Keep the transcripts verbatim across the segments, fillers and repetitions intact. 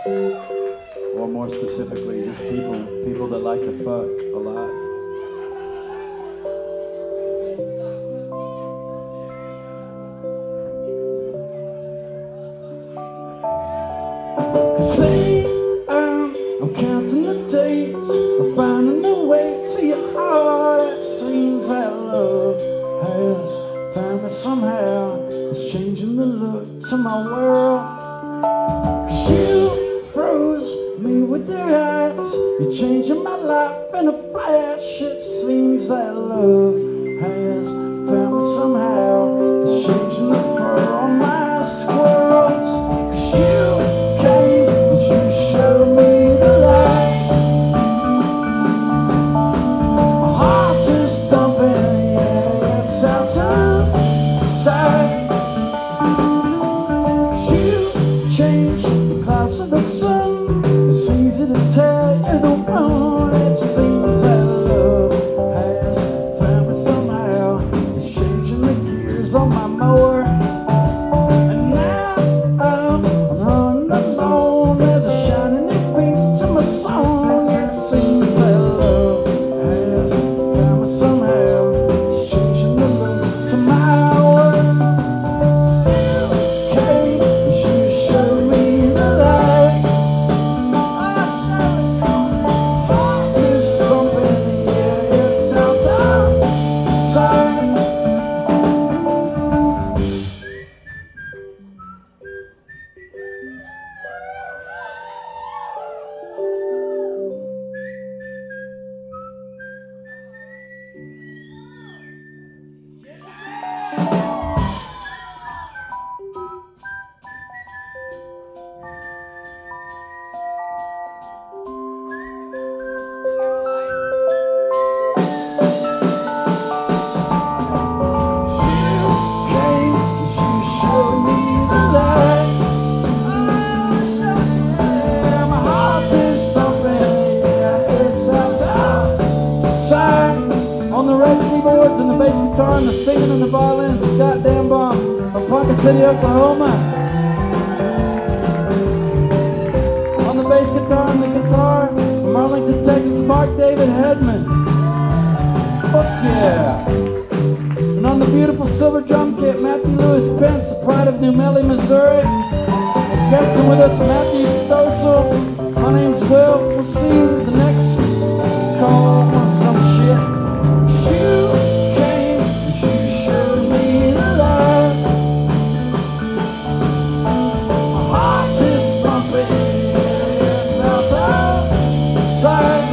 Or more specifically, just people, people that like to fuck a lot. Cause lately I'm, I'm counting the days of finding a way to your heart. It seems that love has found me somehow. It's changing the look to my world. Cause you froze me with your eyes. You're changing my life in a flash. It seems that love has found me somehow. It's changing the fur on my squirrels. Cause you came and you showed me the light. My heart is thumping, yeah, it's out to sight. Cause you changed the clouds to the sun. It's easy to tell you're the one. It seems that love has found me somehow. It's changing the gears on my mower. And now I'm, I'm running alone. There's a shining beat to my song. It seems that love has found me somehow. It's changing the look to my world. You came and you showed me the light. Heart is thumping, yeah, it's out outside. On the red keyboards and the bass guitar and the singing and the violin, Scott Dambaum from Ponca City, Oklahoma. On the bass guitar and the guitar from Arlington, Texas, Mark David Hedman. Fuck yeah! And on the beautiful silver drum kit, Matthew Lewis Pence, the pride of New Melly, Missouri. Guesting with us, Matthew Stossel. My name's Will. We'll see you at the next call on some shit. You came and you showed me the light. My heart is thumping, it's out outside.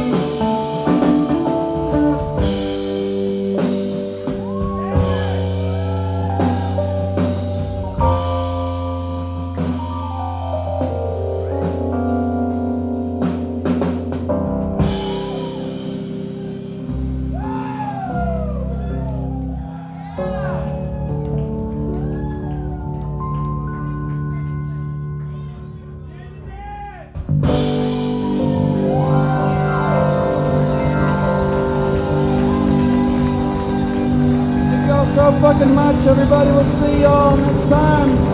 So fucking much, everybody. We'll see y'all next time.